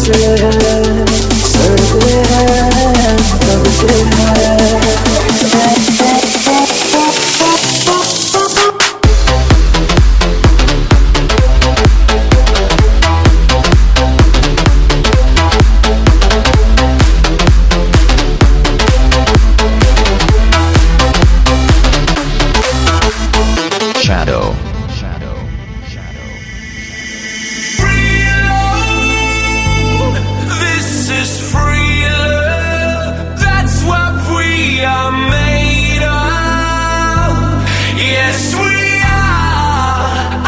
से सड़ते हैं, कब से है। Shadow. This is free love. That's what we are made of. Yes, we are.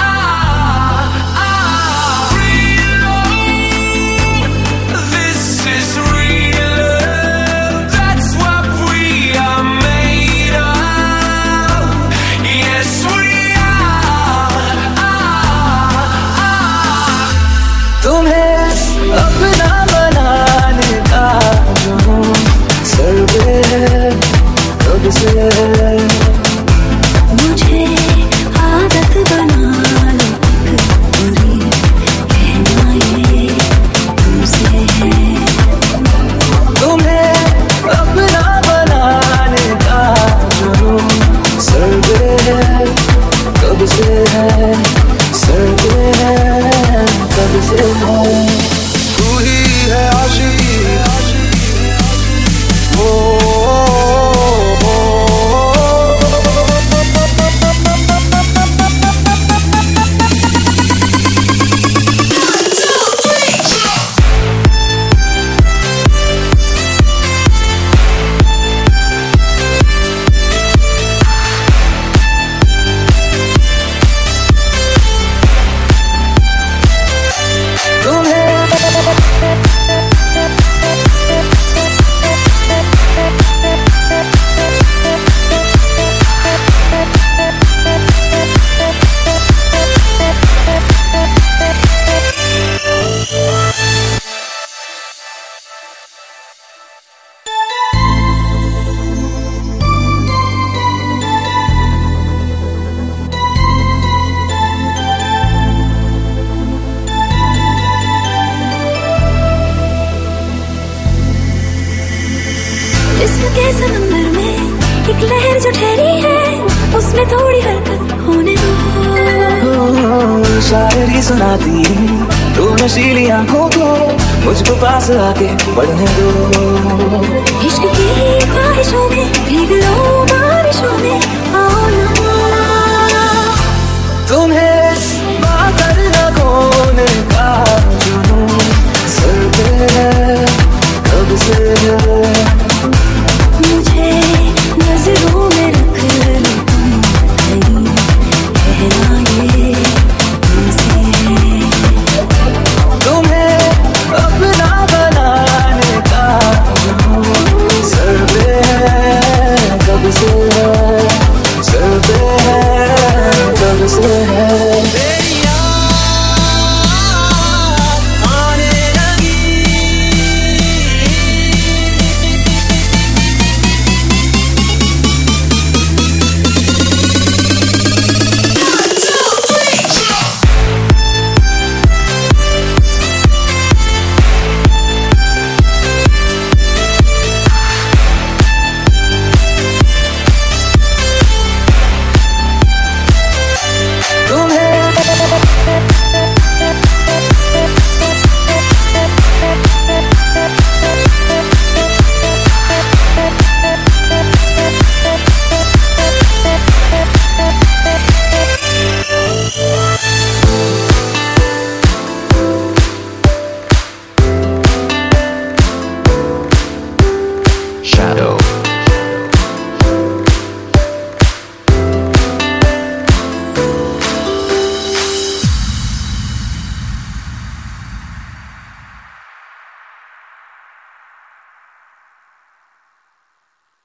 Free love. This is real love. That's what we are made of. Yes, we तुम्हें अपना बनाने का जुनून सर पे है, कब से है। मुझे आदत बना लो बुरी, कहना ये तुमसे है। तुम्हें अपना बनाने का जुनून सर पे है, कब से है, सर पे है, कब से है। तू ही है आशिकी, जिस्म के समंदर में एक लहर जो ठहरी है, उसमें थोड़ी हरकत होने दो। शायरी सुनाती दो नशीली आंखों को, मुझको पास आके बढ़ने दो। इश्क की ख्वाहिशों में भीग लो बारिशों में, आओ ना